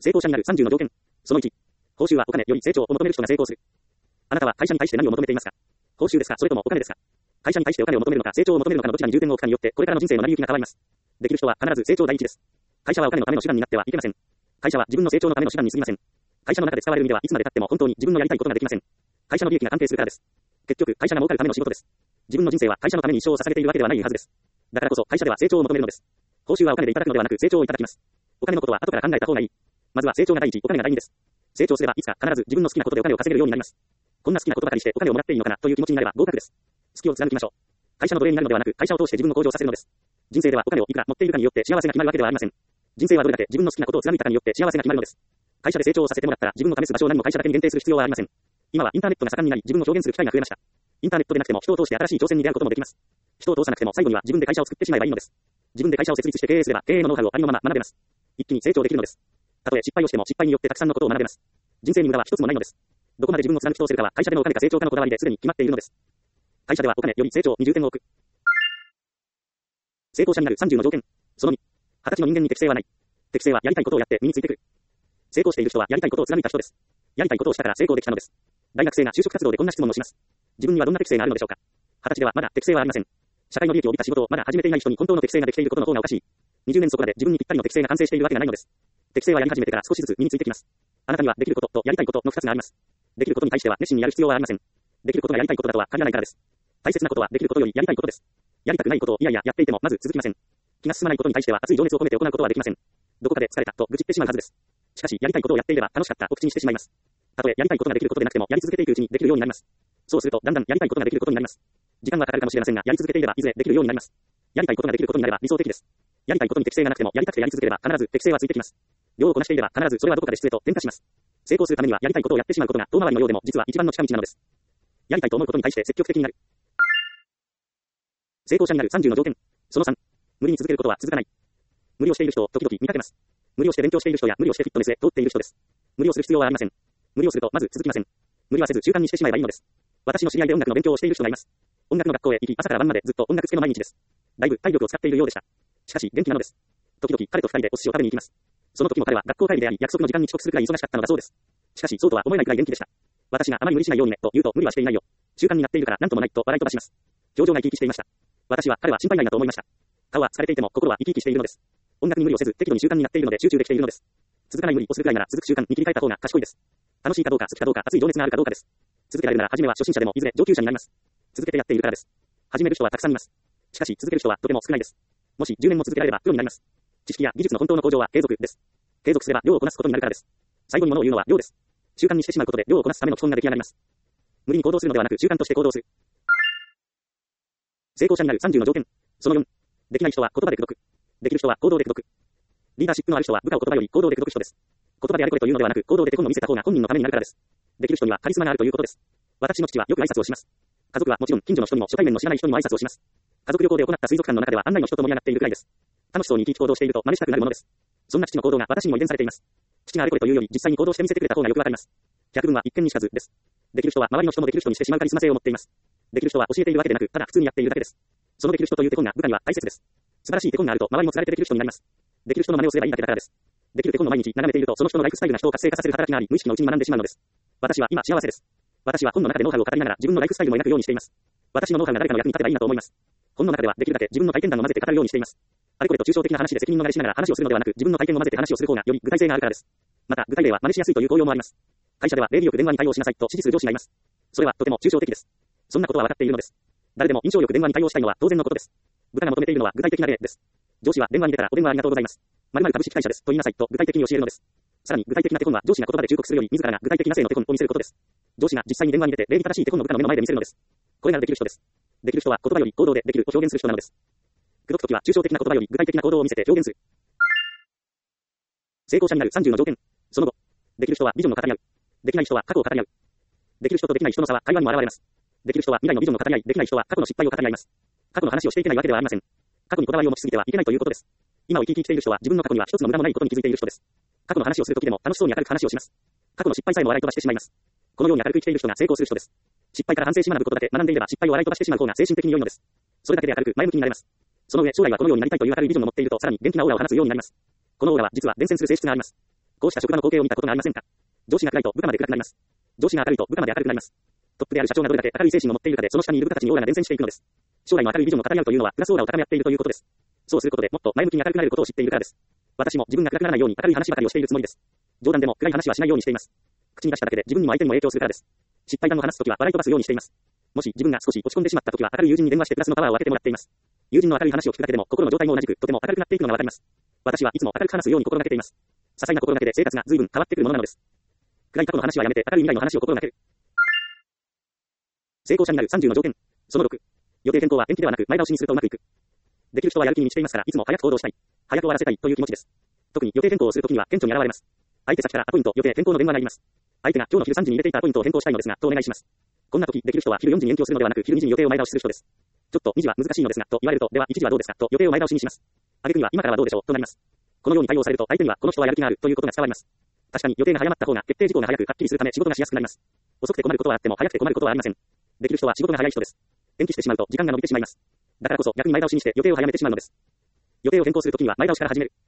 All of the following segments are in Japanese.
成功者になる30の条件。その1。報酬はお金より成長を求める人が成功する。あなたは会社に対して何を求めていますか？報酬ですか、それともお金ですか？会社に対してお金を求めるのか、成長を求めるのかのどちらに重点を置くかによって、これからの人生の成り行きが変わります。できる人は必ず成長第一です。会社はお金のための手段になってはいけません。会社は自分の成長のための手段に過ぎません。会社の中で使われる意味ではいつまで経っても本当に自分のやりたいことができません。会社の利益が関係するからです。結局、会社が儲かるための仕事です。自分の人生は会社のために一生を捧げているわけではないはずです。だからこそ会社では成長を求めるのです。報酬はお金でいただくのではなく成長をいただきます。お金のことは後から考えた方がいい。まずは成長が第一、お金が第二です。成長すればいつか必ず自分の好きなことでお金を稼げるようになります。こんな好きなことばかりしてお金をもらっていいのかなという気持ちになれば合格です。好きを貫きましょう。会社の奴隷になるのではなく会社を通して自分を向上させるのです。人生ではお金をいくら持っているかによって幸せが決まるわけではありません。人生はどれだけ自分の好きなことを貫いたかによって幸せが決まるのです。会社で成長をさせてもらったら自分の試す場所を何も会社だけに限定する必要はありません。今はインターネットが盛んになり自分を表現する機会が増えました。インターネットでなくても人を通して新しい挑戦に出会うこともできます。人を通さなくても最後には自分で会社を作ってしまえばいいのです。自分で会社を設立して経営すれば経営のノウハウをありのまま学べます。一気に成長できるのです。たとえ失敗をしても失敗によってたくさんのことを学べます。人生に無駄は一つもないのです。どこまで自分を貫き通せるかは会社でのお金か成長かのこだわりですでに決まっているのです。会社ではお金より成長に重点を置く。成功者になる30の条件。その2。20歳の人間に適性はない。適性はやりたいことをやって身についてくる。成功している人はやりたいことを貫いた人です。やりたいことをしたから成功できたのです。大学生が就職活動でこんな質問をします。自分にはどんな適性があるのでしょうか。20歳ではまだ適性はありません。社会の利益を帯びた仕事をまだ始めていない人に本当の適性ができていることの方がおかしい。20年そこらで自分にぴったりの適性が完成しているわけがないのです。適性はやり始めてから少しずつ身についてきます。あなたにはできることとやりたいことの2つがあります。できることに対しては熱心にやる必要はありません。できることがやりたいことだとは限らないからです。大切なことはできることよりやりたいことです。やりたくないことをいやいややっていてもまず続きません。気が進まないことに対しては熱い情熱を込めて行うことはできません。どこかで疲れたと愚痴ってしまうはずです。しかしやりたいことをやっていれば楽しかったと口にしてしまいます。たとえやりたいことができることでなくてもやり続けていくうちにできるようになります。そうするとだんだんやりたいことができることになります。時間はかかるかもしれませんがやり続けていればいずれできるようになります。やりたいことができることになれば理想的です。やりたいことに適性がなくてもやりたくてやり続ければ必ず適性はついてきます。量をこなしていれば必ずそれはどこかで質へと転化します。成功するためにはやりたいことをやってしまうことが遠回りのようでも実は一番の近道なのです。やりたいと思うことに対して積極的になる。成功者になる30の条件。その3。無理に続けることは続かない。無理をしている人を時々見かけます。無理をして勉強している人や無理をしてフィットネスへ通っている人です。無理をする必要はありません。無理をするとまず続きません。無理はせず習慣にしてしまえばいいのです。私の知り合いで音楽の勉強をしている人がいます。音楽の学校へ行き朝から晩までずっと音楽漬けの毎日です。だいぶ体力を使っているようでした。しかし元気なのです。時々彼と2人でお寿司を食べに行きます。その時も彼は学校帰りであり約束の時間に遅刻するくらい忙しかったのだそうです。しかしそうとは思えないくらい元気でした。私があまり無理しないようにねと言うと無理はしていないよ。習慣になっているからなんともないと笑い飛ばします。表情が生き生きしていました。私は彼は心配ないなと思いました。顔は疲れていても心は生き生きしているのです。音楽に無理をせず適度に習慣になっているので集中できているのです。続かない無理をするくらいなら続く習慣に切り替えた方が賢いです。楽しいかどうか好きかどうか熱い情熱があるかどうかです。続けられるなら初めは初心者でもいずれ上級者になります。続けてやっているからです。始める人はたくさんいます。しかし続ける人はとても少ないです。もし10年も続けられればプロになります。知識や技術の本当の向上は継続です。継続すれば量をこなすことになるからです。最後に物を言うのは量です。習慣にしてしまうことで量をこなすための基本が出来上がります。無理に行動するのではなく習慣として行動する。成功者になる30の条件。その4。できない人は言葉で口説く。できる人は行動で口説く。リーダーシップのある人は部下を言葉より行動で口説く人です。言葉であれこれというのではなく行動で手本を見せた方が本人のためになるからです。できる人にはカリスマがあるということです。私の父はよく挨拶をします。家族はもちろん近所の人にも初対面の知らない人にも挨拶をします。家族旅行で行った水族館の中では案内の人と盛り上がっているくらいです。楽しそうに生き生き行動していると真似したくなるものです。そんな父の行動が私にも遺伝されています。父があれこれというより実際に行動して見せてくれた方がよくわかります。百聞は一見にしかずです。できる人は周りの人もできる人にしてしまうカリスマ性を持っています。できる人は教えているわけでなくただ普通にやっているだけです。そのできる人という手本が部下には大切です。素晴らしい手本があると周りもつられてできる人になります。できる人の真似をすればいいだけだからです。できる手本の毎日眺めているとその人のライフスタイルが人を活性化させる働きがあり無意識のうちに学んでしまうのです。私は今幸せです。私は本の中でノウハウを語りながら自分のライフスタイルも描くようにしています。私のノウハウが誰かの役に立てばいいなと思います。本の中ではできるだけ自分の体験談を混ぜて語るようにしています。あれこれと抽象的な話で責任逃れしながら話をするのではなく自分の体験を混ぜて話をする方がより具体性があるからです。また具体例は真似しやすいという効用もあります。会社では礼儀よく電話に対応しなさいと指示する上司がいます。それはとても抽象的です。そんなことは分かっているのです。誰でも印象よく電話に対応したいのは当然のことです。部下が求めているのは具体的な例です。上司は電話に出たらお電話ありがとうございます。〇〇株式会社ですと言いなさいと具体的に教えるのです。さらに具体的な手本は上司が言葉で忠告するより自らが具体的な性の手本を見せることです。上司が実際に電話に出て礼儀正しい手本の部下の目の前で見せるのです。これができる人です。できる人は言葉より行動でできると表現する人なのです。口説くときは抽象的な言葉より具体的な行動を見せて表現する。成功者になる30の条件。その後、できる人はビジョンを語り合う。できない人は過去を語り合う。できる人とできない人の差は会話にも現れます。できる人は未来のビジョンを語り合い、できない人は過去の失敗を語り合います。過去の話をしていけないわけではありません。過去にこだわりを持ちすぎてはいけないということです。今を生き生きしている人は自分の過去には一つの無駄もないことに気づいている人です。過去の話をするときでも楽しそうに明るく話をします。過去の失敗さえも笑い飛ばしてしまいます。このように明るく生きている人が成功する人です。失敗から反省し学ぶことだけ学んでいれば失敗を笑い飛ばしてしまう方が精神的に良いのです。それだけで明るく前向きになれます。その上将来はこのようになりたいという明るいビジョンを持っているとさらに元気なオーラを放つようになります。このオーラは実は伝染する性質があります。 こうした職場の光景を見たことがありませんか？上司が暗いと部下まで暗くなります。上司が明るいと部下まで明るくなります。トップである社長がどれだけ明るい精神を持っているかで、その下にいる部下たちにオーラが伝染していくのです。将来の明るいビジョンを語り合うというのは、プラスオーラを高め合っているということです。そうすることでもっと前向きに明るくなれることを知っているからです。私も自分が暗くならないように明るい話ばかりをしているつもりです。冗談でも暗い話はしないようにしています。口に出しただけで自分にも相手にも影響するからです。失敗談を話すときは笑い飛ばすようにしています。もし自分が少し落ち込んでしまったときは明るい友人に電話してプラスのパワーを当ててもらっています。友人の明るい話を聞くだけでも心の状態も同じくとても明るくなっていくのがわかります。私はいつも明るく話すように心がけています。些細な心がけで生活が随分変わってくるものなのです。暗い過去の話はやめて明るい未来の話を心がける。成功者になる30の条件。その6。予定変更は延期ではなく前倒しにするとうまくいく。できる人はやる気に満ちていますから、いつも早く行動したい。早く終わらせたいという気持ちです。特に予定変更をするときには顕著に現れます。相手先からアポイント予定変更の電話があります。相手が今日の昼3時に入れていたアポイントを変更したいのですが、とお願いします。こんな時できる人は昼4時に延期をするのではなく昼2時に予定を前倒しする人です。ちょっと2時は難しいのですが、と言われると、では1時はどうですかと予定を前倒しにします。挙句には今からはどうでしょうとなります。このように対応されると相手にはこの人はやる気があるということが伝わります。確かに予定が早まった方が決定事項が早くはっきりするため仕事がしやすくなります。遅くて困ることはあっても早くて困ることはありません。できる人は仕事が早い人です。延期してしまうと時間が伸びてしまいます。だからこそ逆に前倒しにして予定を早めてしまうのです。予定を変更するときには前倒しから始める。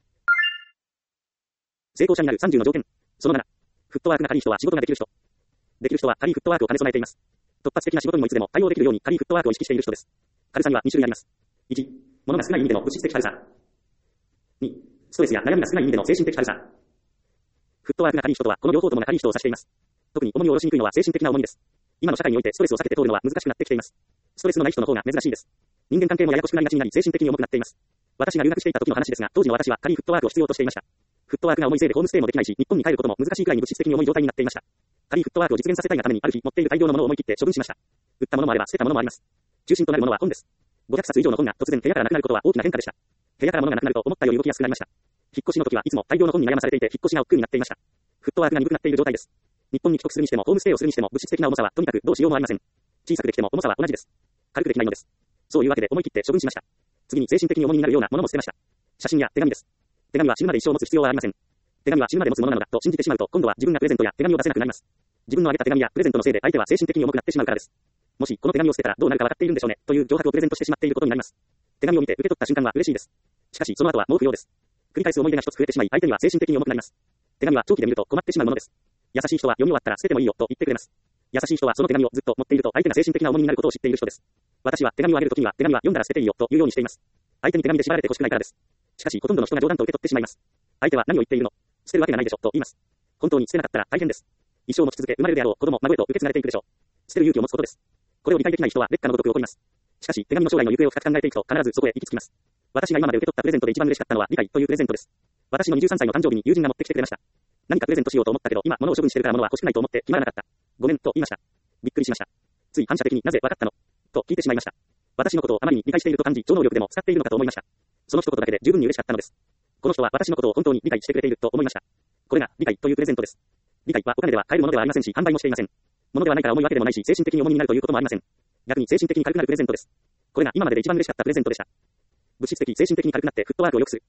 成功者になる30の条件。その7。フットワークが軽い人は仕事ができる人。できる人は軽いフットワークを兼ね備えています。突発的な仕事にもいつでも対応できるように軽いフットワークを意識している人です。軽さには2種類あります。1、物が少ない意味での物質的軽さ。2、ストレスや悩みが少ない意味での精神的軽さ。フットワークが軽い人とはこの両方ともが軽い人を指しています。特に重みを下ろしにくいのは精神的な重みです。今の社会においてストレスを避けて通るのは難しくなってきています。ストレスのない人の方が珍しいです。人間関係もややこしくなりがちになり精神的に重くなっています。私が留学していた時の話ですが、当時の私は軽いフットワークを必要としていました。フットワークが重いせいでホームステイもできないし、日本に帰ることも難しいくらいに物質的に重い状態になっていました。軽いフットワークを実現させたいがためにある日持っている大量のものを思い切って処分しました。売ったものもあれば捨てたものもあります。中心となるものは本です。500冊以上の本が突然部屋からなくなることは大きな変化でした。部屋から物がなくなると思ったより動きやすくなりました。引っ越しの時はいつも大量の本に悩まされていて引っ越しが億劫になっていました。フットワークが鈍くなっている状態です。日本に帰国するにしてもホームステイをするにしても物質的な重さはとにかくどうしようもありません。小さくできても重さは同じです。軽くできないのです。そういうわけで思い切って処分しました。次に精神的に重みになるようなものも捨てました。写真や手紙です。手紙は死ぬまで一生持つ必要はありません。手紙は死ぬまで持つものなのだと信じてしまうと今度は自分がプレゼントや手紙を出せなくなります。自分のあげた手紙やプレゼントのせいで相手は精神的に重くなってしまうからです。もしこの手紙を捨てたらどうなるか分かっているんでしょうねという脅迫をプレゼントしてしまっていることになります。手紙を見て受け取った瞬間は嬉しいです。しかしその後は毛布用です。繰り返す思い出が一つ増えてしまい相手には精神的に重くなります。手紙は長期で見ると困ってしまうものです。優しい人は読み終わったら捨ててもいいよと言ってくれます。優しい人はその手紙をずっと持っていると相手が精神的な重みになることを知っている人です。私は手紙をあげるときには手紙は読んだら捨てていいよというようにしています。相手に手紙で縛られてほしくないからです。しかしほとんどの人が冗談と受け取ってしまいます。相手は何を言っているの？捨てるわけがないでしょと言います。本当に捨てなかったら大変です。一生持ち続け生まれるであろう子供孫へと受け継がれていくでしょう。捨てる勇気を持つことです。これを理解できない人は劣化のごとく起こります。しかし手紙の将来の行方を深く考えていくと必ずそこへ行き着きます。私が今まで受け取ったプレゼントで一番嬉しかったのは理解というプレゼントです。私の23歳の誕生日に友人が持ってきてくれました。何かプレゼントしようと思ったけど今物を処分してるから物は欲しくないと思って決まらなかった。ごめんと言いました。びっくりしました。つい反射的になぜ分かったのと聞いてしまいました。私のことをあまりに理解していると感じ超能力でも使っているのかと思いました。その一言だけで十分に嬉しかったのです。この人は私のことを本当に理解してくれていると思いました。これが理解というプレゼントです。理解はお金では買えるものではありませんし販売もしていません。物ではないから重いわけでもないし精神的に重みになるということもありません。逆に精神的に軽くなるプレゼントです。これが今までで一番嬉しかったプレゼントでした。物質的精神的に軽くなってフットワークを良くする。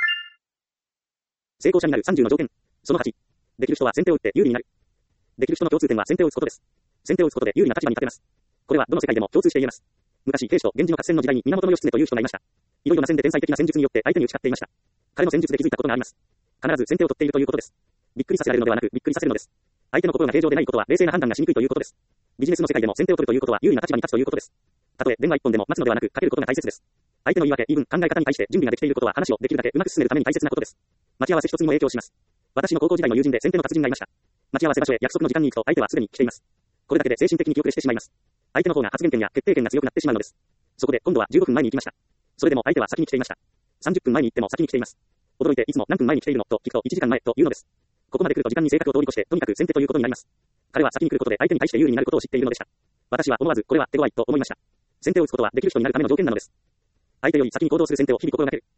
成功者になる30の条件。その8。できる人は先手を打って有利になる。できる人の共通点は先手を打つことです。先手を打つことで有利な立場に立てます。これはどの世界でも共通して言えます。昔、兵士と源氏の合戦の時代に源義経という人がいました。いろいろな戦で天才的な戦術によって相手に打ち勝っていました。彼の戦術で気づいたことがあります。必ず先手を取っているということです。びっくりさせられるのではなくびっくりさせるのです。相手の心が平常でないことは冷静な判断がしにくいということです。ビジネスの世界でも先手を取るということは有利な立場に立つということです。たとえ電話一本でも待つのではなくかけることが大切です。相手の言い訳、言い分、考え方に対して準備ができていることは話をできるだけうまく進めるために大切なことです。待ち合わせ一つにも影響します。私の高校時代の友人で先手の達人がいました。待ち合わせ場所へ約束の時間に行くと相手はすでに来ています。これだけで精神的に気遅れしてしまいます。相手の方が発言権や決定権が強くなってしまうのです。そこで今度は15分前に行きました。それでも相手は先に来ていました。30分前に行っても先に来ています。驚いていつも何分前に来ているのと聞くと1時間前というのです。ここまで来ると時間に正確を通り越してとにかく先手ということになります。彼は先に来ることで相手に対して有利になることを知っているのでした。私は思わずこれは手強いと思いました。先手を打つことはできる人になるための条件なのです。相手より先に行動する先手を日々心がける。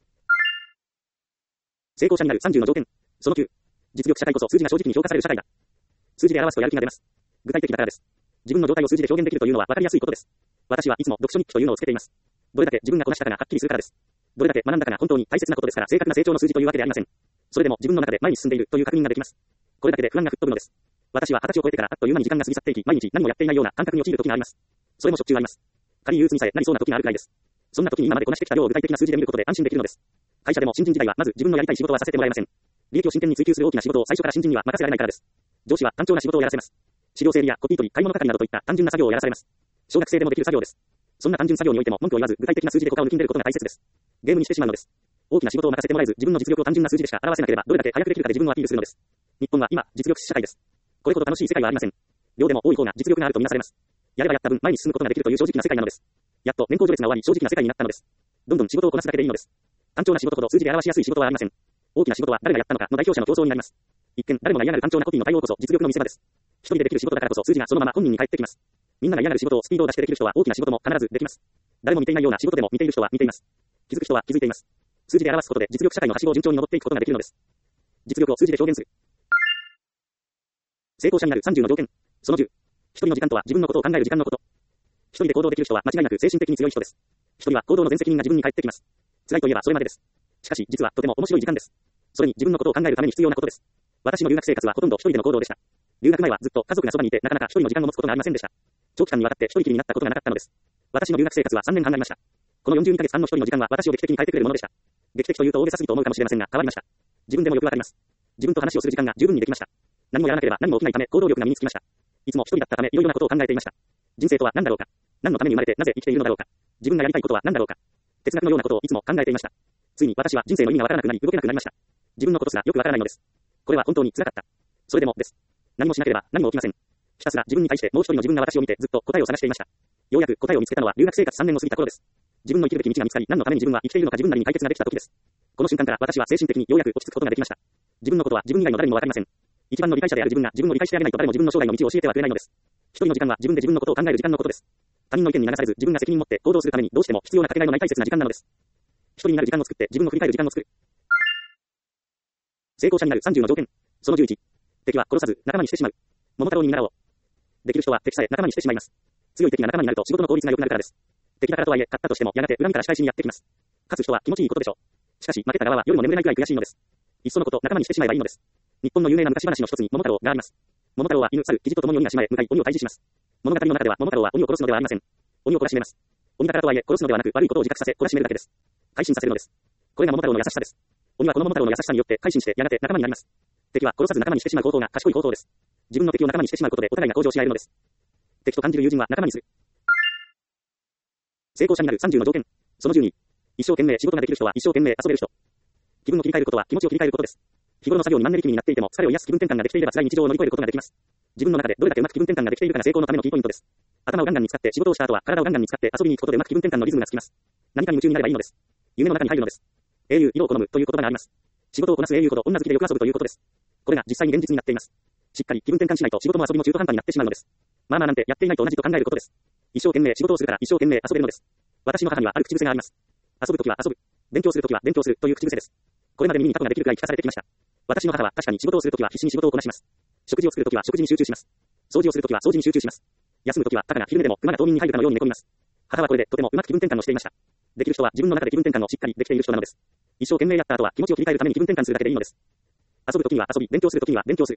成功者になる30の条件。その9。実力社会こそ数字が正直に評価される社会だ。数字で表すとやる気が出ます。具体的だからです。自分の状態を数字で表現できるというのは分かりやすいことです。私はいつも読書日記というのをつけています。どれだけ自分がこなしたかがはっきりするからです。どれだけ学んだかが本当に大切なことですから正確な成長の数字というわけでありません。それでも自分の中で前に進んでいるという確認ができます。これだけで不安が吹っ飛ぶのです。私は20歳を超えてからあっという間に時間が過ぎ去っていき、毎日何もやっていないような感覚に陥る時があります。それもしょっちゅうあります。仮憂鬱にさえなりそうな時があるくらいです。そんな時に今までこなしてきた量を具体的な数字で見ることで安心できるのです。会社でも新人時代はまず自分のやりたい仕事はさせてもらえません。 利益を真剣に追求する大きな仕事を最初から新人には任せられないからです。上司は単調な仕事をやらせます。資料整理やコピー取り、買い物係などといった単純な作業をやらされます。小学生でもできる作業です。そんな単純作業においても文句を言わず具体的な数字で効果を抜きんでることが大切です。ゲームにしてしまうのです。大きな仕事を任せてもらえず自分の実力を単純な数字でしか表せなければどれだけ早くできるかで自分をアピールするのです。日本は今実力社会です。これほど楽しい世界はありません。量でも多い方が実力があるとみなされます。やればやった分前に進むことができるという正直な世界なのです。やっと年功序列が終わり正直な世界になったのです。どんどん仕事をこなすだけでいいのです。単調な仕事ほど数字で表しやすい仕事はありません。大きな仕事は誰がやったのかの代表者の競争になります。一見誰もが嫌がる単調なコピーの対応こそ実力の見せ場です。一人でできる仕事だからこそ数字がそのまま本人に返ってきます。みんなが嫌がる仕事をスピードを出してできる人は大きな仕事も必ずできます。誰も見ていないような仕事でも見ている人は見ています。気づく人は気づいています。数字で表すことで実力社会のはしごを順調に登っていくことができるのです。実力を数字で表現する。成功者になる30の条件。その10。一人の時間とは自分のことを考える時間のこと。一人で行動できる人は間違いなく精神的に強い人です。一人は行動の全責任が自分に返ってきます。辛いといえばそれまでです。しかし実はとても面白い時間です。それに自分のことを考えるために必要なことです。私の留学生活はほとんど一人での行動でした。留学前はずっと家族がそばにいてなかなか一人の時間を持つことがありませんでした。長期間にわたって一人きりになったことがなかったのです。私の留学生活は3年半ありました。この42ヶ月半の一人の時間は私を劇的に変えてくれるものでした。劇的というと大げさすぎと思うかもしれませんが変わりました。自分でもよくわかります。自分と話をする時間が十分にできました。何もやらなければ何も起きないため行動力が身につきました。いつも一人だったためいろいろなことを考えていました。人生とは何だろうか。何のために生まれてなぜ生きているのだろうか。自分がやりたいことは何だろうか。哲学のようなことをいつも考えていました。ついに私は人生の意味がわからなくなり動けなくなりました。自分のことすらよくわからないのです。これは本当に辛かった。それでもです。何もしなければ何も起きません。ひたすら自分に対してもう一人の自分が私を見てずっと答えを探していました。ようやく答えを見つけたのは留学生活3年を過ぎた頃です。自分の生きるべき道が見つかり何のために自分は生きているのか自分なりに解決ができた時です。この瞬間から私は精神的にようやく落ち着くことができました。自分のことは自分以外の誰にもわかりません。一番の理解者である自分が自分を理解してあげないと誰も自分の将来の道を教えてはくれないのです。一人の時間は自分で自分のことを考える時間のことです。他人の意見に流されず自分が責任を持って行動するためにどうしても必要なかけがえのない大切な時間なのです。一人になる時間を作って自分を振り返る時間を作る。成功者になる30の条件。その11。敵は殺さず仲間にしてしまう。桃太郎に見習おう。できる人は敵さえ仲間にしてしまいます。強い敵が仲間になると仕事の効率が良くなるからです。敵だからとはいえ勝ったとしてもやがて恨みから仕返しにやってきます。勝つ人は気持ちいいことでしょう。しかし負けた側は夜も眠れないくらい悔しいのです。いっそのこと仲間にしてしまえばいいのです。日本の有名な昔話の一つに桃太郎があります。桃太郎は犬、猿、キジと共に鬼が島へ向かい鬼を退治します。物語の中では桃太郎は鬼を殺すのではありません。鬼を懲らしめます。鬼だからとはいえ殺すのではなく悪いことを自覚させ懲らしめるだけです。改心させるのです。これが桃太郎の優しさです。鬼はこの桃太郎の優しさによって改心してやがて仲間になります。敵は殺さず仲間にしてしまう方法が賢い方法です。自分の敵を仲間にしてしまうことでお互いが向上し合えるのです。敵と感じる友人は仲間にする。成功者になる30の条件。その12。一生懸命仕事ができる人は一生懸命遊べる人。気分を切り替えることは気持ちを切り替えることです。日頃の作業にマンネリ気味になっていても疲れを癒す気分転換ができていれば辛い日常を乗り越えることができます。自分の中でどれだけうまく気分転換ができているかが成功のためのキーポイントです。頭をガンガンに使って仕事をした後は体をガンガンに使って遊びに行くことでうまく気分転換のリズムがつきます。何かに夢中になればいいのです。夢の中に入るのです。英雄、色を好むという言葉があります。仕事をこなす英雄ほど女好きでよく遊ぶということです。これが実際に現実になっています。しっかり気分転換しないと仕事も遊びも中途半端になってしまうのです。まあまあなんてやっていないと同じと考えることです。一生懸命仕事をするから一生懸命遊べるのです。私の母にはある口癖があります。遊ぶときは遊ぶ。勉強するときは勉強するという口癖です。これまで耳にタコができるくらい聞かされてきました。私の母は確かに仕事をするときは必死に仕事をこなします。食事を作るときは食事に集中します。掃除をするときは掃除に集中します。休むときはたかが昼寝でも熊が冬眠に入るかのように寝込みます。母はこれでとてもうまく気分転換をしていました。できる人は自分の中で気分転換をしっかりできている人なのです。一生懸命やった後は気持ちを切り替えるために気分転換するだけでいいのです。遊ぶときには遊び、勉強するときには勉強する。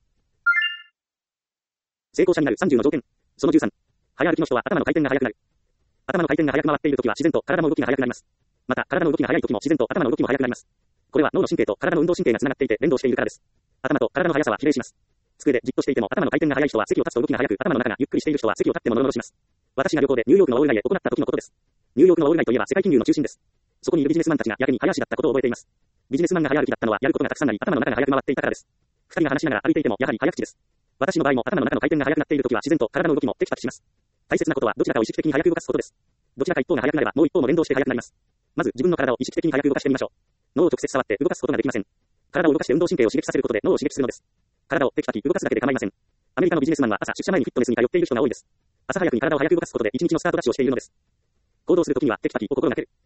成功者になる30の条件。その13。早歩きの人は頭の回転が速くなる。頭の回転が速く回っているときは自然と体の動きが速くなります。また体の動きが速いときも自然と頭の動きも速くなります。これは脳の神経と体の運動神経がつながっていて連動しているからです。頭と体の速さは比例します。机でじっとしていても頭の回転が速い人は席を立つと動きが速く、頭の中がゆっくりしている人は席を立ってもノロノロします。私が旅行でニューヨークのオール街へ行った時のことです。ニューヨークのオール街といえば世界金融の中心です。そこにいるビジネスマンたちがやけに早足だったことを覚えています。ビジネスマンが早歩きだったのはやることがたくさんあり、頭の中が速く回っていたからです。二人が話しながら歩いていてもやはり早口です。私の場合も頭の中の回転が速くなっているときは自然と体の動きもテキパキします。大切なことはどちらかを意識的に早く動かすことです。どちらか一方が速くなればもう一方も連動して速くなります。まず自分の体を意識的に早く動かしてみましょう。脳を直接触って動かすことができません。体を動かして運動神経を刺激させることで脳を刺激するのです。体をテキパキ動かすだけで構いません。アメリカのビジネスマンは朝出社前にフィットネスに通っている人が多いです。朝早くに体を早く動かすことで一日のスタートダッシュをしているのです。行動するときにはテキパキを心がける。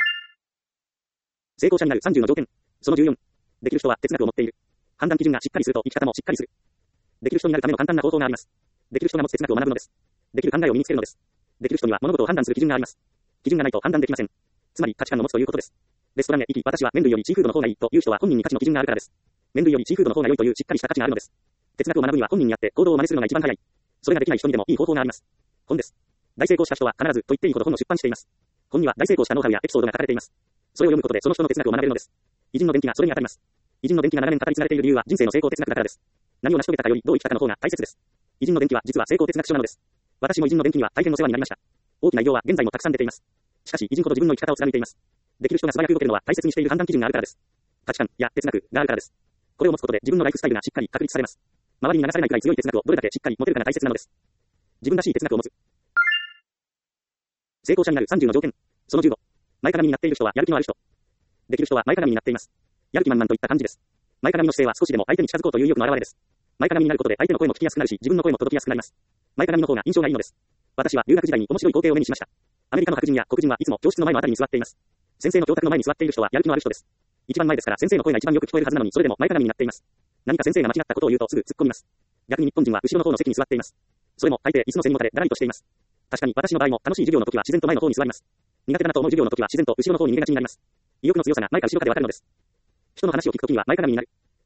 成功者になる30の条件。その14。できる人は哲学を持っている。判断基準がしっかりすると生き方もしっかりする。できる人になるための簡単な方法があります。できる人が持つ哲学を学ぶのです。できる考えを身につけるのです。できる人には物事を判断する基準があります。基準がないと判断できません。つまり価値観を持つということです。レストランへ行き、私は麺類よりシーフードの方がいいという人は本人に価値の基準があるからです。麺類よりシーフードの方が良いというしっかりした価値があるのです。哲学を学ぶには本人にあって行動を真似するのが一番早い。それができない人にでもいい方法があります。本です。大成功した人は必ずと言っていいほど本を出版しています。本には大成功したノウハウやエピソードが書かれています。それを読むことでその人の哲学を学べるのです。偉人の伝記がそれに当たります。 偉人の伝記が長年語り継がれている理由は人生の成功哲学だからです。何を成し遂げたかよりどう生きたかの方が大切です。偉人の伝記は実は成功哲学書なのです。私も偉人の伝記には大変お世話になりました。大きな偉業は現在もたくさん出ています。しかし偉人ほど自分の生き方を貫いています。できる人が素早く動けるのは大切にしている判断基準があるからです。価値観や哲学があるからです。これを持つことで自分のライフスタイルがしっかり確立されます。周りに流されないくらい強い哲学をどれだけしっかり持てるかが大切なのです。自分らしい哲学を持つ。成功者になる30の条件。その15。前かがみになっている人はやる気のある人。できる人は前かがみになっています。やる気満々といった感じです。前かがみの姿勢は少しでも相手に近づこうという意欲の表れです。前かがみになることで相手の声も聞きやすくなるし、自分の声も届きやすくなります。前かがみの方が印象がいいのです。私は留学時代に面白い光景を目にしました。アメリカの白人や黒人はいつも教室の前のあたりに座っています。先生の教卓の前に座っている人はやる気のある人です。一番前ですから先生の声が一番よく聞こえるはずなのにそれでも前かがみになっています。何か先生が間違ったことを言うとすぐ突っ込みます。逆に日本人は後ろの方の席に座っています。それも大抵椅子の背にもたれだらりとしています。確かに私の場合も楽しい授業の時は自然と前の方に座ります。苦手だなと思う授業の時は自然と後ろの方に逃げがちになります。意欲の強さが前か後ろかでわかるのです。人の話を聞くときには前かがみになる。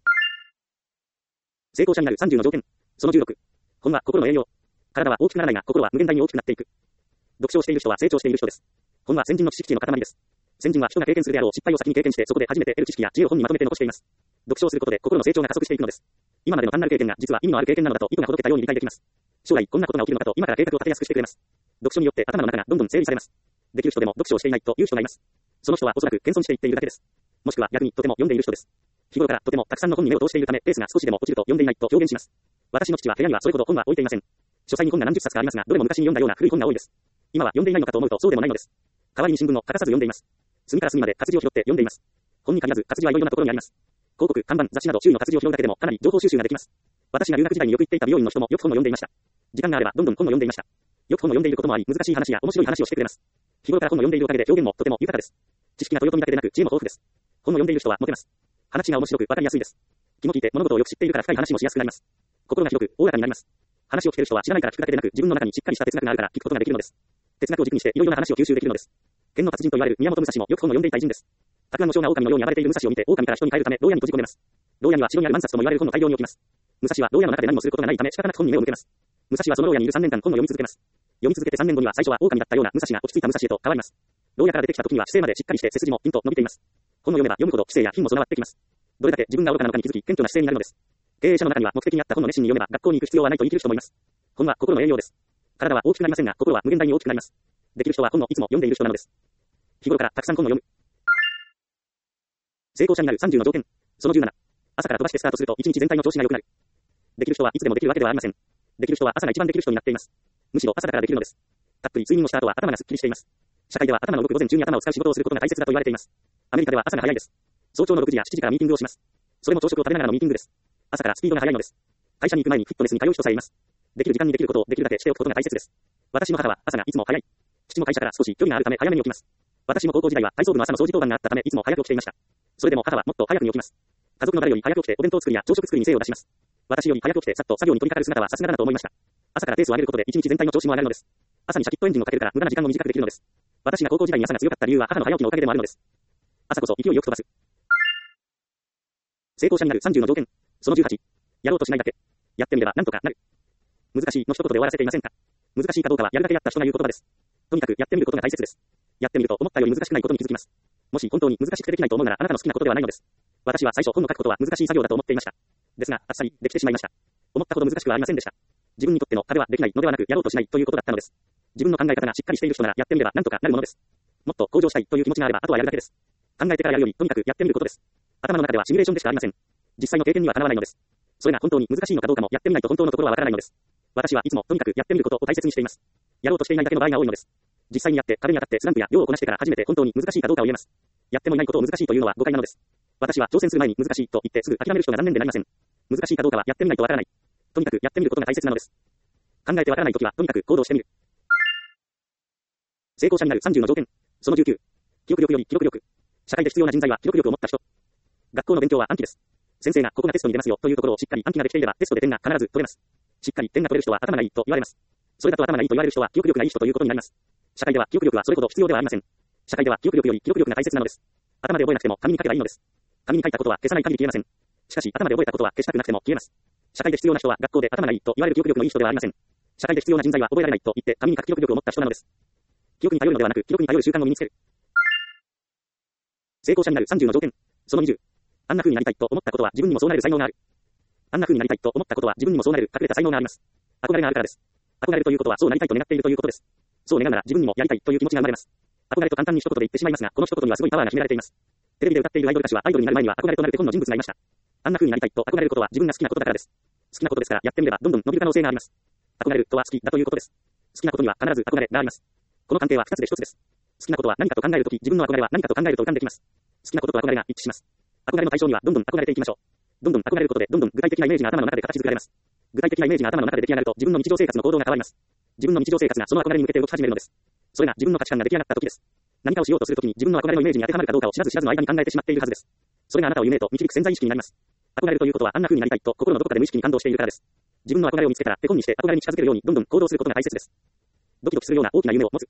成功者になる30の条件。その16。本は心の栄養。体は大きくならないが心は無限大に大きくなっていく。読書をしている人は成長している人です。本は先人の知識の塊です。先人は人が経験するであろう失敗を先に経験してそこで初めて得る知識や知恵を本にまとめて残しています。読書をすることで心の成長が加速していくのです。今までの単なる経験が実は意味のある経験なのだと意図がほどけたように理解できます。将来こんなことが起きるのかと今から計画を立てやすくしてくれます。読書によって頭の中がどんどん整理されます。できる人でも読書をしていないという人がいます。その人はおそらく謙遜していっているだけです。もしくは逆にとても読んでいる人です。日頃からとてもたくさんの本に目を通しているためペースが少しでも落ちると読んでいないと表現します。私の父は部屋にはそれほど本は置いていません。書斎に本が何十冊かありますが、どれも昔に読んだような古い本が多いです。今は読んでいないのかと思うとそうでもないのです。代わりに新聞を欠かさず読んでいます。隅から隅まで活字を拾って読んでいます。本に限らず活字はいろいろなところにあります。広告、看板、雑誌など周囲の活字を拾うだけでもかなり情報収集ができます。私が留学時代によく行っていた美容院の人もよく本を読んでいました。時間があればどんどん本を読んでいました。よく本を読んでいることもあり、難しい話や面白い話をしてくれます。日頃から本を読んでいるおかげで表現もとても豊かです。知識が豊富だけでなく知恵も豊富です。本を読んでいる人はモテます。話が面白くわかりやすいです。気も利いて物事をよく知っているから深い話もしやすくなります。心が広く、おおらかになります。話を聞ける人は知らないから聞くだけでなく、自分の中にしっかりした哲学があるから聞くことができるのです。哲学を軸にしていろいろな話を吸収できるのです。剣の達人と言われる宮本武蔵もよく本を読んでいた偉人です。たくあんの将が狼のように暴れている武蔵を見て狼から人に変えるため牢屋に閉じ込めます。牢屋には城にある万冊とも言われる本の大量に置きます。武蔵は牢屋の中で何もすることがないため仕方なく本に目を向けます。武蔵はその牢屋にいる3年間本を読み続けます。読み続けて3年後には最初は狼だったような武蔵が落ち着いた武蔵へと変わります。牢屋から出てきた時には姿勢までしっかりして背筋もピンと伸びています。本を読めば読むほど知性や品も備わってきます。どれだけ自分が愚かなのかに気づき、謙虚な姿勢になるのです。経営者の中には目的に合った本の熱心に読めば学校に行く必要はないと言い切る人もいます。本は心の栄養です。体は大きくなりませんが、心は無限大に大きくなります。できる人は本をいつも読んでいる人なのです。日頃からたくさん本を読む。成功者になる30の条件。その17。朝から飛ばしてスタートすると一日全体の調子が良くなる。できる人はいつでもできるわけではありません。できる人は朝が一番できる人になっています。むしろ朝だからできるのです。たっぷり睡眠をした後は頭がすっきりしています。社会では頭の動く午前中に頭を使う仕事をすることが大切だと言われています。アメリカでは朝が早いです。早朝の6時や7時からミーティングをします。それも朝食を食べながらのミーティングです。朝からスピードが速いのです。会社に行く前にフィットネスに通う人さえいます。できる時間にできることをできるだけしておくことが大切です。私の母は朝がいつも早い。父も会社から少し距離があるため早めに起きます。私も高校時代は体操部の朝の掃除当番があったためいつも早く起きていました。それでも母はもっと早くに起きます。家族の誰より早く起きてお弁当作りや朝食作りに精を出します。私より早く起きてさっと作業に取り掛かる姿はさすがだなと思いました。朝からペースを上げることで一日全体の調子も上がるのです。朝にシャキッとエンジンをかけるから無駄な時間も短くできるのです。私が高校時代に朝が強かった理由は母の早起きのおかげでもあるのです。朝こそ勢いよく飛ばす。成功者になる30の条件。その18。やろうとしないだけ。やってみればなんとかなる。難しいの一言で終わらせていませんか。難しいかどうかはやるだけやった人が言う言葉です。とにかくやってみることが大切です。やってみると思ったより難しくないことに気づきます。もし本当に難しくてできないと思うならあなたの好きなことではないのです。私は最初本を書くことは難しい作業だと思っていました。ですが、あっさりできてしまいました。思ったほど難しくはありませんでした。自分にとっての壁はできないのではなくやろうとしないということだったのです。自分の考え方がしっかりしている人ならやってみればなんとかなるものです。もっと向上したいという気持ちがあればあとはやるだけです。考えてからやるよりとにかくやってみることです。頭の中ではシミュレーションでしかありません。実際の経験にはかなわないのです。それが本当に難しいのかどうかもやってみないと本当のところはわからないのです。私はいつもとにかくやってみることを大切にしています。やろうとしていないだけの場合が多いのです。実際にやって壁に当たってスランプや量をこなしてから初めて本当に難しいかどうかを言えます。やってもいないことを難しいというのは誤解なのです。私は挑戦する前に難しいと言ってすぐ諦める人が残念でなりません。難しいかどうかはやってみないとわからない。とにかくやってみることが大切なのです。考えてわからないときはとにかく行動してみる。成功者になる30の条件。その19。記憶力より記録力。社会で必要な人材は記録力を持った人。学校の勉強は暗記です。先生がここがテストに出ますよというところをしっかり暗記ができていればテストで点が必ず取れます。しっかり点が取れる人は頭がいいと言われます。それだと頭がいいと言われる人は記憶力がいい人ということになります。社会では記憶力はそれほど必要ではありません。社会では記憶力より記録力が大切なのです。頭で覚えなくても紙に書けばいいのです。紙に書いたことは消さない限り消えません。しかし頭で覚えたことは消したくなくても消えます。社会で必要な人は学校で頭がいいと言われる記憶力のいい人ではありません。社会で必要な人材は覚えられないと言って紙に書く記憶力を持った人なのです。記憶に頼るのではなく記録に頼る習慣を身につける。成功者になる30の条件。その20。 あんな風になりたいと思ったことは自分にもそうなれる才能がある。あんな風になりたいと思ったことは自分にもそうなれる隠れた才能があります。憧れがあるからです。憧れるということはそうなりたいと願っているということです。そう願うなら自分にもやりたいという気持ちが生まれます。憧れと簡単に一言で言ってしまいますが、この一言にはすごいパワーが秘められています。テレビで歌っているアイドルたちはアイドルになる前には憧れとなる手本の人物がいました。あんな風になりたいと憧れることは自分が好きなことだからです。好きなことですからやってみればどんどん伸びる可能性があります。憧れるとは好きだということです。好きなことには必ず憧れがあります。この関係は二つで一つです。好きなことは何かと考えるとき、自分の憧れは何かと考えると浮かんできます。好きなことと憧れが一致します。憧れの対象にはどんどん憧れていきましょう。どんどん憧れることでどんどん具体的なイメージが頭の中で形作られます。具体的なイメージが頭の中で出来上がると自分の日常生活の行動が変わります。自分の日常生活がその憧れに向けて動き始めるのです。それが自分の価値観が出来上がった時です。何かをしようとするときに自分の憧れのイメージに当てはまるかどうかを知らず知らずの間に考えてしまっているはずです。それがあなたを夢へと導く潜在意識になります。憧れるということはあんな風になりたいと心のどこかで無意識に感動しているからです。自分の憧れを見つけたら手本にして憧れに近づけるようにどんどん行動することが大切です。ドキドキするような大きな夢を持つ。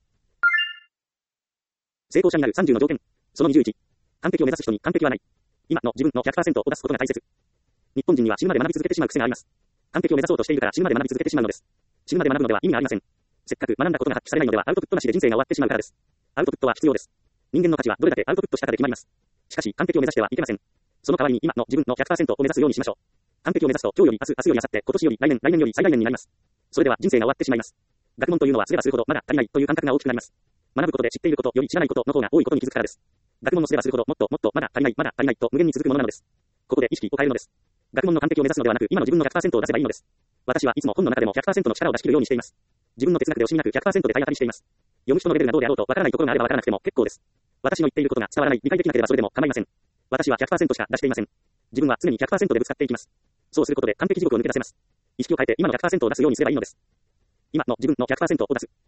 成功者になる30の条件。その21。完璧を目指す人に完璧はない。今の自分の 100% を出すことが大切。日本人には死ぬまで学び続けてしまう癖があります。完璧を目指そうとしているから死ぬまで学び続けてしまうのです。死ぬまで学ぶのでは意味がありません。せっかく学んだことが発揮されないのではアウトプットなしで人生が終わってしまうからです。アウトプットは必要です。人間の価値はどれだけアウトプットしたかで決まります。しかし完璧を目指してはいけません。その代わりに今の自分の 100% を目指すようにしましょう。完璧を目指すと今日より明日、明日より明後日、今年より来年、来年より最大年になります。それでは人生が終わってしまいます。学問というのはすればするほどまだ足りないという感覚が大きくなります。学ぶことで知っていることより知らないことの方が多いことに気づくからです。学問のすればするほどもっともっとまだ足りないまだ足りないと無限に続くものなのです。ここで意識を変えるのです。学問の完璧を目指すのではなく今の自分の 100% を出せばいいのです。私はいつも本の中でも 100% の力を出し切るようにしています。自分の哲学で惜しみなく 100% で体当たりしています。読む人のレベルがどうであろうとわからないところがあればわからなくても結構です。私の言っていることが伝わらない、理解できなければそれでも構いません。私は 100% しか出していません。自分は常に 100% でぶつかっていきます。そうすることで完璧地獄を抜け出せます。意識を変えて今の 100% を出すようにすればいいのです。今の自分の 100% を出す。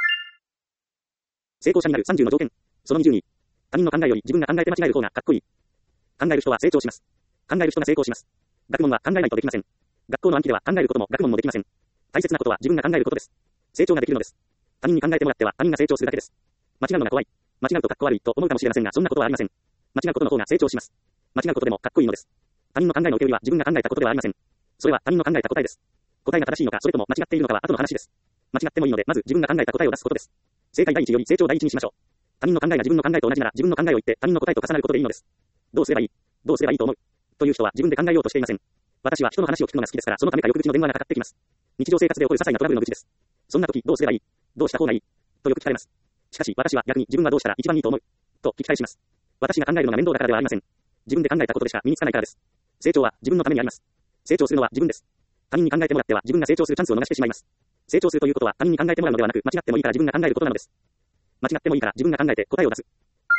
成功者になる30の条件。その22。他人の考えより自分が考えて間違える方がかっこいい。考える人は成長します。考える人が成功します。学問は考えないとできません。学校の暗記では考えることも学問もできません。大切なことは自分が考えることです。成長ができるのです。他人に考えてもらっては他人が成長するだけです。間違うのが怖い。間違うとかっこ悪いと思うかもしれませんがそんなことはありません。間違うことの方が成長します。間違うことでもかっこいいのです。他人の考えの受け売りは自分が考えたことではありません。それは他人の考えた答えです。答えが正しいのかそれとも間違っているのかは後の話です。間違ってもいいのでまず自分が考えた答えを出すことです。正解第一より成長第一にしましょう。他人の考えが自分の考えと同じなら自分の考えを言って他人の答えと重なることでいいのです。どうすればいいどうすればいいと思うという人は自分で考えようとしていません。私は人の話を聞くのが好きですからそのためかよく口の電話がかかってきます。日常生活で起こる些細なトラブルの愚痴です。そんな時どうすればいいどうした方がいいとよく聞かれます。しかし私は逆に自分はどうしたら一番いいと思うと聞き返します。私が考えるのが面倒だからではありません。自分で考えたことでしか身につかないからです。成長は自分のためにあります。成長するのは自分です。他人に考えてもらっては自分が成長するチャンスを逃してしまいます。成長するということは他人に考えてもらうのではなく間違ってもいいから自分が考えることなのです。間違ってもいいから自分が考えて答えを出す。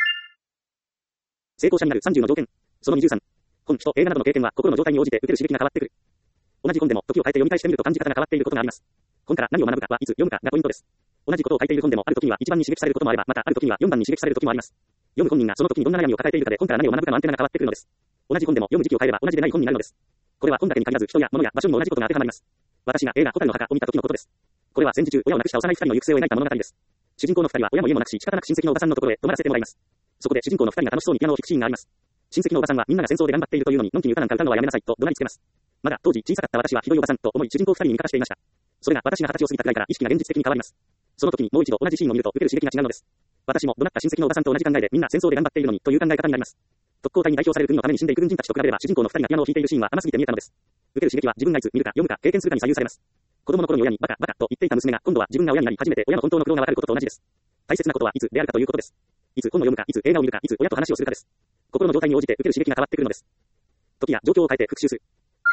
成功者になる30の条件。その23。本、人、映画などの経験は心の状態に応じて受ける刺激が変わってくる。同じ本でも時を変えて読み返してみると感じ方が変わっていることがあります。本から何を学ぶかはいつ読むかがポイントです。同じことを書いている本でもある時には1番に刺激されることもあればまたある時には4番に刺激される時もあります。読む本人がその時にどんな悩みを抱えているかで本から何を学ぶかのアンテナが変わってくるのです。同じ本でも読む時期を変えれば同じでない本になるのです。これは本だけに限らず人や物や場所にも同じことが当てはまります。私が映画ホタルの墓を見た時のことです。これは戦時中親を亡くした幼い2人の行く末を描いた物語です。主人公の2人は親も家もなくし仕方なく親戚のおばさんのところへ泊まらせてもらいます。そこで主人公の2人が楽しそうにピアノを弾くシーンがあります。親戚のおばさんはみんなが戦争で頑張っているというのにのんきに歌なんか歌うのはやめなさいと怒鳴りつけます。まだ当時小さかった私はひどいおばさんと思い主人公2人に味方していました。それが私が20歳を過ぎたくらいから意識が現実的に変わります。その時にもう一度同じシーンを見ると受ける刺激が違うのです。私も怒鳴った親戚のおばさんと同じ考えでみんな戦争で頑張っているのにという考え方になります。特攻隊に代表される国のために死んでいく軍人たちと比べれば主人公の2人がピアノを弾いているシーンは甘すぎて見えたのです。受ける刺激は自分がいつ見るか読むか経験するかに左右されます。子供の頃に親にバカバカと言っていた娘が今度は自分が親になり初めて親の本当の苦労がわかることと同じです。大切なことはいつであるかということです。いつ本を読むか、いつ映画を見るか、いつ親と話をするかです。心の状態に応じて受ける刺激が変わってくるのです。時や状況を変えて復習する。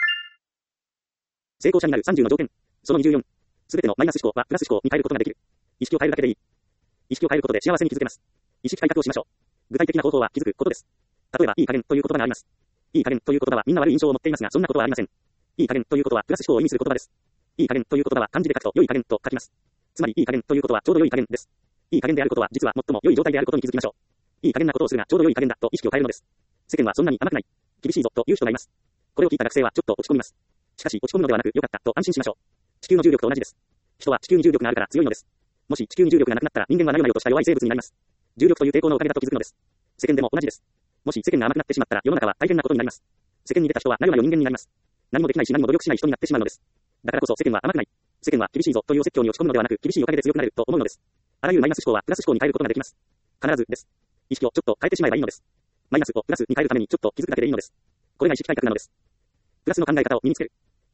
成功者になる30の条件。その24。すべてのマイナス思考はプラス思考に変えることができる。意識を変えるだけでいい。意識を変えることで幸せに気づけます。意識改革をしましょう。具体的な方法は気づくことです。例えば、いい加減という言葉があります。いい加減という言葉はみんな悪い印象を持っていますが、そんなことはありません。いい加減ということはプラス思考を意味する言葉です。いい加減という言葉は漢字で書くと良い加減と書きます。つまり、いい加減ということはちょうど良い加減です。いい加減であることは実は最も良い状態であることに気づきましょう。いい加減なことをするがちょうど良い加減だと意識を変えるのです。世間はそんなに甘くない。厳しいぞという人がいます。これを聞いた学生はちょっと落ち込みます。しかし落ち込むのではなく良かったと安心しましょう。地球の重力と同じです。人は地球に重力があるから強いのです。もし地球に重力がなくなったら人間はなよなよとした弱い生物になります。重力という抵抗のおかげだと気づくのです。世間でも同じです。もし世間が甘くなってしまったら世の中は大変なことになります。世間に出た人はなよなよ人間になります。何もできないし何も努力しない人になってしまうのです。だからこそ世間は甘くない。世間は厳しいぞという説教に落ち込むのではなく厳しいおかげで強くなると思うのです。あらゆるマイナス思考はプラス思考に変えることができます。必ずです。意識をちょっと変えてしまえばいいのです。マイナスをプラスに変えるためにちょっと気づくだけでいいのです。 それが意識改革なのです。プラスの考え方を身につける。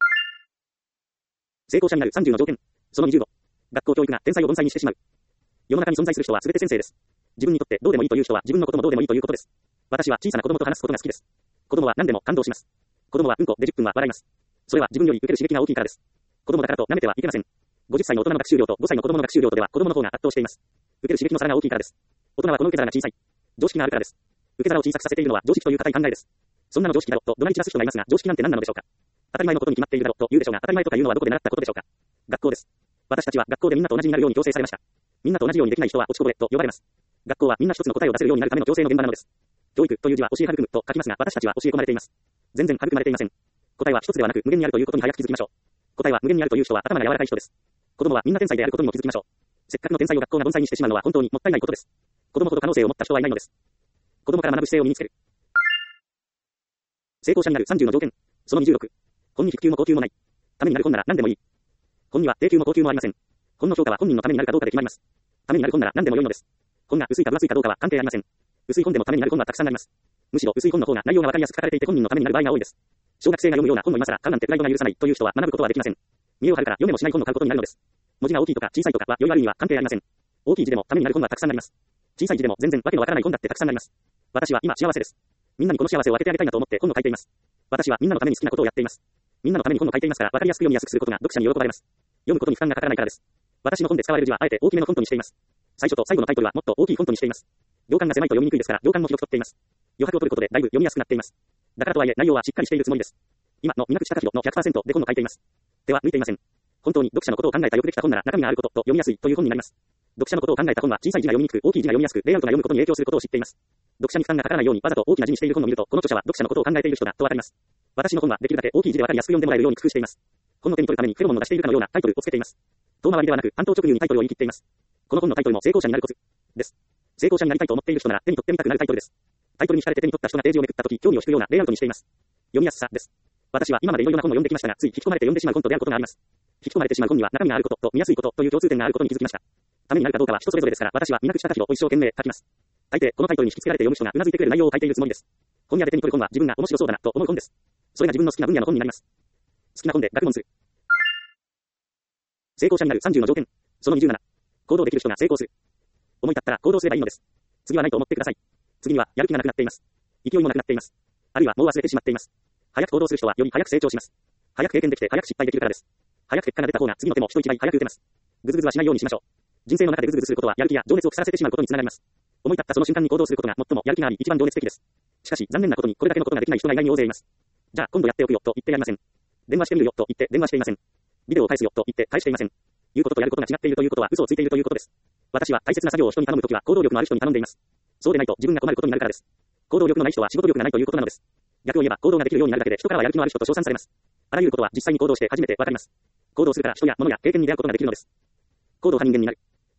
成功者になる30の条件。その25。学校教育が天才を凡才にしてしまう。世の中に存在する人は全て先生です。自分にとってどうでもいいという人は自分のこともどうでもいいということです。私は小さな子供と話すことが好きです。子供は何でも感動します。子供はうんこで10分は笑います。それは自分より受ける刺激が大きいからです。子供だからと舐めてはいけません。50歳の大人の学習量と5歳の子供の学習量とでは子供の方が圧倒しています。受ける刺激の差が大きいからです。大人はこの受け皿が小さい。常識があるからです。受け皿を小さくさせているのは常識という固い考えです。そんなの常識だろと怒鳴り散らす人がいますが、常識なんて何なのでしょうか。当たり前のことに決まっているだろと言うでしょうが、当たり前とかいうのはどこで習ったことでしょうか。学校です。私たちは学校でみんなと同じになるように強制されました。みんなと同じようにできない人は落ちこぼれと呼ばれます。学校はみんな一つの答えを出せるようになるための強制の現場なのです。教育という字は教え育むと書きますが、私たちは教え込まれています。全然育まれていません。答えは一つではなく無限にあるということに早く気づきましょう。答えは無限にあるという人は頭が柔らかい人です。子供はみんな天才であることにも気づきましょう。せっかくの天才を学校が凡才にしてしまうのは本当にもったいないことです。子供ほど可能性を持った人はいないのです。子供から学ぶ姿勢を身につける。成功者になる30の条件。その26。本に低級も高級もない。ためになる本なら何でもいい。本には低級も高級もありません。本の評価は本人のためになるかどうかで決まります。ためになる本なら何でも良いのです。本が薄いか分厚いかどうかは関係ありません。薄い本でもためになる本はたくさんあります。むしろ薄い本の方が内容がわかりやすく書かれていて本人のためになる場合が多いです。小学生が読むような本を今更買うなんてプライドが許さないという人は学ぶことはできません。見栄を張るから読めもしない本を買うことになるのです。文字が大きいとか小さいとかは良い悪いには関係ありません。大きい字でもためになる本はたくさんあります。小さい字でも全然わけのわからない本だってたくさんあります。私は今幸せです。みんなにこの幸せを分けてあげたいなと思って本を書いています。私はみんなのために好きなことをやっています。みんなのために本を書いていますから分かりやすく読みやすくすることが読者に喜ばれます。読むことに負担がかからないからです。私の本で使われる字はあえて大きめのフォントにしています。最初と最後のタイトルはもっと大きいフォントにしています。行間が狭いと読みにくいですから行間も広く取っています。余白を取ることでだいぶ読みやすくなっています。だからとはいえ内容はしっかりしているつもりです。今の水口隆弘の 100% で本を書いています。手は抜いていません。本当に読者のことを考えたよくできた本なら中身があることと読みやすいという本になります。読者のことを考えた本は小さい字が読みにくく大きい字が読みやすくレイアウトが読むことに影響することを知っています。読者に負担がかからないようにわざと大きな字にしている本を見るとこの著者は読者のことを考えている人だとわかります。私の本はできるだけ大きい字でわかりやすく読んでもらえるように工夫しています。本の手に取るためにフェロモンを出しているかのようなタイトルをつけています。遠回りではなく単刀直入にタイトルを言い切っています。この本のタイトルも成功者になるコツです。成功者になりたいと思っている人なら手に取ってみたくなるタイトルです。タイトルに惹かれて手に取った人がページをめくったとき興味を引くようなレイアウトにしています。読みやすさです。私は今までいろいろな本を読んできましたが、つい引き込まれて読んでしまう本と出会うことがあります。引き込まれてしまう本には中身があることと見やすいことという共通点があることに気づきました。ためになるかどうかは人それぞれですから、私は水口隆弘を一生懸命書きます。大抵このタイトルに引き付けられて読む人がうなずいてくれる内容を書いているつもりです。本屋で手に取る本は自分が面白そうだなと思う本です。それが自分の好きな分野の本になります。好きな本で学問する。成功者になる30の条件。その27。行動できる人が成功する。思い立ったら行動すればいいのです。次はないと思ってください。次にはやる気がなくなっています。勢いもなくなっています。あるいはもう忘れてしまっています。早く行動する人はより早く成長します。早く経験できて早く失敗できるからです。早く結果が出た方が次の手も人一倍早く打てます。ぐずぐずはしないようにしましょう。人生の中でぐずぐずすることはやる気や情熱を腐らせてしまうことにつながります。思い立ったその瞬間に行動することが最もやる気があり一番情熱的です。しかし残念なことにこれだけのことができない人が意外に大勢います。じゃあ今度やっておくよと言ってやりません。電話してみるよと言って電話していません。ビデオを返すよと言って返していません。言うこととやることが違っているということは嘘をついているということです。私は大切な作業を人に頼むときは行動力のある人に頼んでいます。そうでないと自分が困ることになるからです。行動力のない人は仕事力がないということなのです。逆を言えば行動ができるようになるだけで人からはやる気のある人と称賛されます。あらゆることは実際に行動して初めてわかります。行動するから人や物や経験に出会うことができるのです。行動派人間になる。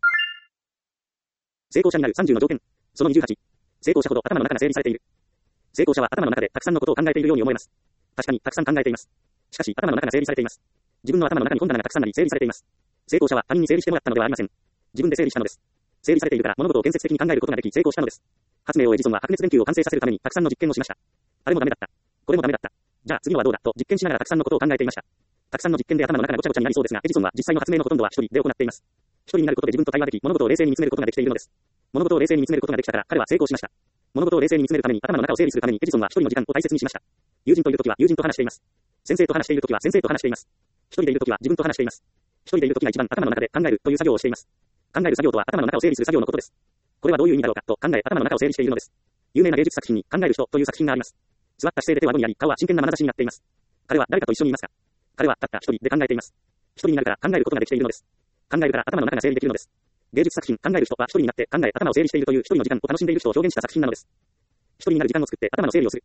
成功者になる30の条件。その28。成功者ほど頭の中が整理されている。成功者は頭の中でたくさんのことを考えているように思えます。確かにたくさん考えています。しかし頭の中が整理されています。自分の頭の中に本棚がたくさんあり整理されています。成功者は他人に整理してもらったのではありません。自分で整理したのです。整理されているから物事を建設的に考えることができ成功したのです。発明王エジソンは白熱電球を完成させるためにたくさんの実験をしました。あれもダメだった。これもダメだった。じゃあ次のはどうだと実験しながらたくさんのことを考えていました。たくさんの実験で頭の中がごちゃごちゃになりそうですが、エジソンは実際の発明のほとんどは一人で行っています。一人になることで自分と対話でき、物事を冷静に見つめることができているのです。物事を冷静に見つめることができたから彼は成功しました。物事を冷静に見つめるために頭の中を整理するためにエジソンは一人の時間を大切にしました。友人といるときは友人と話しています。先生と話しているときは先生と話しています。一人でいるときは自分と話しています。一人でいるときが一番頭の中で考えるという作業をしています。考える作業とは頭の中を整理する作業のことです。これはどういう意味だろうかと考え頭の中を整理しているのです。有名な芸術作品に考える人という作品があります。座った姿勢で手は顎にあり、顔は真剣な眼差しになっています。彼は誰かと一緒にいますか？彼はたった一人で考えています。一人になるから考えることができているのです。考えるから頭の中が整理できるのです。芸術作品考える人は一人になって考え頭を整理しているという一人の時間を楽しんでいる人を表現した作品なのです。一人になる時間を作って頭の整理をする。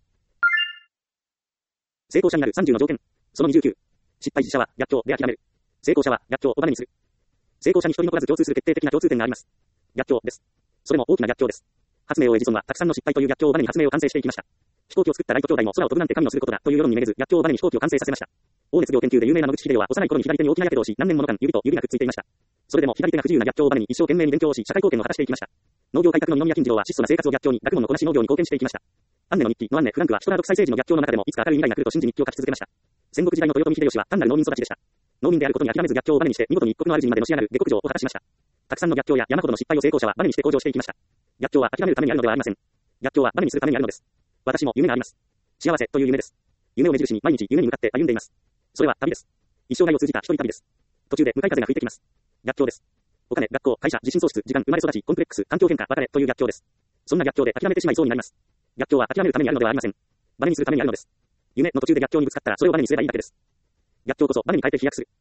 成功者になる30の条件。その29。失敗者は逆境で諦める。成功者は逆境をバネにする。成功者に一人残らず共通する決定的な共通点があります。逆境です。それも大きな逆境です。発明王エジソンはたくさんの失敗という逆境をバネに発明を完成していきました。飛行機を作ったライト兄弟も空を飛ぶなんて神のすることだという世論にめげず逆境をバネに飛行機を完成させました。黄熱病研究で有名な野口英世は幼い頃に左手に大きなやけどをし何年もの間指と指がくっついていました。それでも左手が不自由な逆境をバネに一生懸命に勉強をし社会貢献を果たしていきました。農業改革の二宮金次郎は質素な生活を逆境に学問のこなし農業に貢献していきました。 アンネの日記のアンネ・フランクはヒトラー独裁政治の逆境の中でもいつか明るい未来が来ると信じ日記を書き続けました。戦国時代の豊臣秀吉は単なる農民育ちでした。農民であることに諦めず逆境をバネにして見事に一国の主にまでのし上がる下克上を果たしました。たくさんの逆境や山ほどの失敗を成功者はバネにして向上していきました。逆境は諦めるためにあるのではありません。逆境はバネにするためにあるのです。私も夢があります。幸せという夢です。夢を目印に毎日夢に向かって歩んでいます。それは旅です。一生涯を通じた一人旅です。途中で向かい風が吹いてきます。逆境です。お金、学校、会社、自信喪失、時間、生まれ育ち、コンプレックス、環境変化、別れという逆境です。そんな逆境で諦めてしまいそうになります。逆境は諦めるためにあるのではありません。バネにするためにあるのです。夢の途中で逆境にぶつかったらそれをバネにすればいいだけです。逆境こそバネに変えて飛躍する。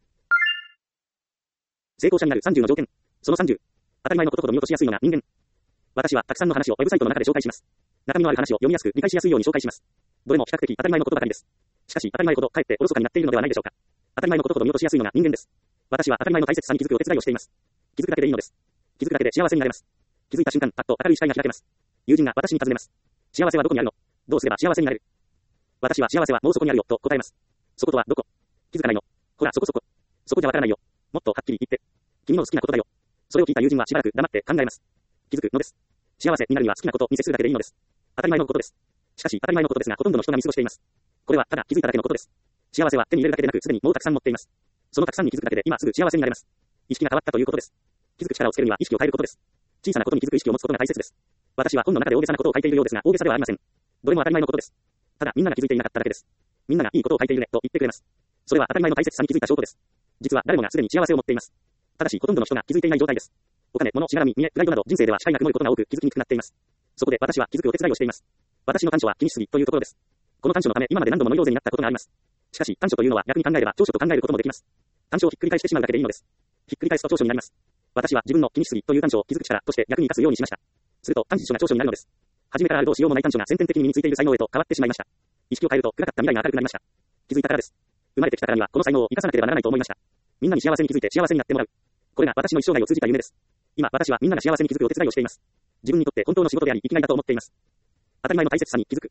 成功者になる30の条件。その30。当たり前のことほど見落としやすいのが人間。私はたくさんの話をウェブサイトの中で紹介します。中身のある話を読みやすく理解しやすいように紹介します。どれも比較的当たり前のことばかりです。しかし当たり前ほどかえっておろそかになっているのではないでしょうか。当たり前のことほど見落としやすいのが人間です。私は当たり前の大切さに気づくお手伝いをしています。気づくだけでいいのです。気づくだけで幸せになれます。気づいた瞬間、パッと明るい視界が開けます。友人が私に尋ねます。幸せはどこにあるの？どうすれば幸せになれる？私は幸せはもうそこにあるよと答えます。そことはどこ？気づかないの？ほらそこそこ。そこじゃわからないよ。もっとはっきり言って。君の好きなことだよ。それを聞いた友人はしばらく黙って考えます。気づくのです。幸せになるには好きなことに接するだけでいいのです。当たり前のことです。しかし当たり前のことですがほとんどの人が見過ごしています。これはただ気づいただけのことです。幸せは手に入れるだけでなくすでにもうたくさん持っています。そのたくさんに気づくだけで今すぐ幸せになれます。意識が変わったということです。気づく力をつけるには意識を変えることです。小さなことに気づく意識を持つことが大切です。私は本の中で大げさなことを書いているようですが大げさではありません。どれも当たり前のことです。ただみんなが気づいていなかっただけです。みんながいいことを書いているねと言ってくれます。それは当たり前の大切さに気づいた証拠です。実は誰もがすでに幸せを持っています。ただしほとんどの人が気づいていない状態です。お金、物、しがらみ、見栄、プライドなど人生では視界が曇ることが多く気づきにくくなっています。そこで私は気づくお手伝いをしています。私の短所は気にしすぎというところです。この短所のため今まで何度もノイローゼになったことがあります。しかし短所というのは逆に考えれば長所と考えることもできます。短所をひっくり返してしまうだけでいいのです。ひっくり返すと長所になります。私は自分の気にしすぎという短所を気づく力として逆に生かすようにしました。すると短所が長所になるのです。初めからあるどうしようもない短所が先天的に身についている才能へと変わってしまいました。意識を変えると暗かった未来が明るくなりました。気づいたからです。生まれてきたからにはこの才能を生かさなければならないと思いました。みんなに幸せに気づいて幸せになってもらう。これが私の一生涯を通じた夢です。今私はみんなが幸せに気づくお手伝いをしています。自分にとって本当の仕事であり生きがいだと思っています。当たり前の大切さに気づく。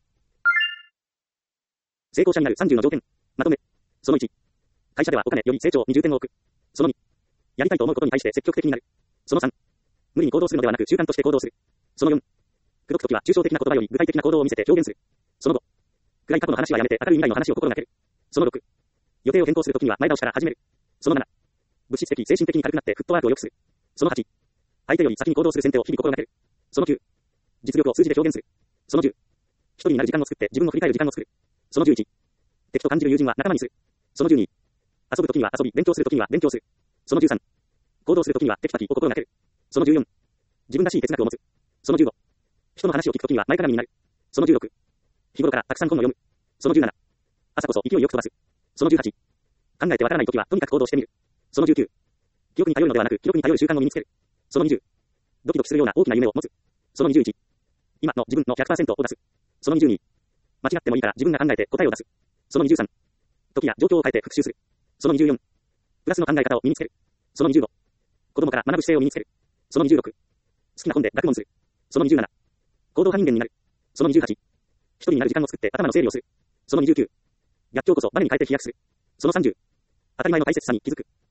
成功者になる30の条件。まとめ。その1。会社ではお金より成長に重点を置く。その2。やりたいと思うことに対して積極的になる。その3。無理に行動するのではなく習慣として行動する。その4。口説くときは抽象的な言葉より具体的な行動を見せて表現する。その5。暗い過去の話はやめて明るい未来の話を心がける。その6。予定を変更するときには前倒しから始める。その7。物質的、精神的に軽くなってフットワークを良くする。その8。相手より先に行動する先手を日々心がける。その9。実力を数字で表現する。その10。一人になる時間を作って自分を振り返る時間を作る。その11。敵と感じる友人は仲間にする。その12。遊ぶときには遊び、勉強するときには勉強する。その13。行動するときにはテキパキを心がける。その14。自分らしい哲学を持つ。その15。人の話を聞くときには前かがみになる。その16。日頃からたくさん本を読む。その17。朝こそ勢いよく飛ばす。その18。考えてわからないときはとにかく行動してみる。その19。記憶に頼るのではなく記録に頼る習慣を身につける。その20。ドキドキするような大きな夢を持つ。その21。今の自分の 100% を出す。その22。間違ってもいいから自分が考えて答えを出す。その23。時や状況を変えて復習する。その24。プラスの考え方を身につける。その25。子供から学ぶ姿勢を身につける。その26。好きな本で学問する。その27。行動派人間になる。その28。一人になる時間を作って頭の整理をする。その29。逆境こそバネに変えて飛躍する。その30。当たり前の大切さに気づく。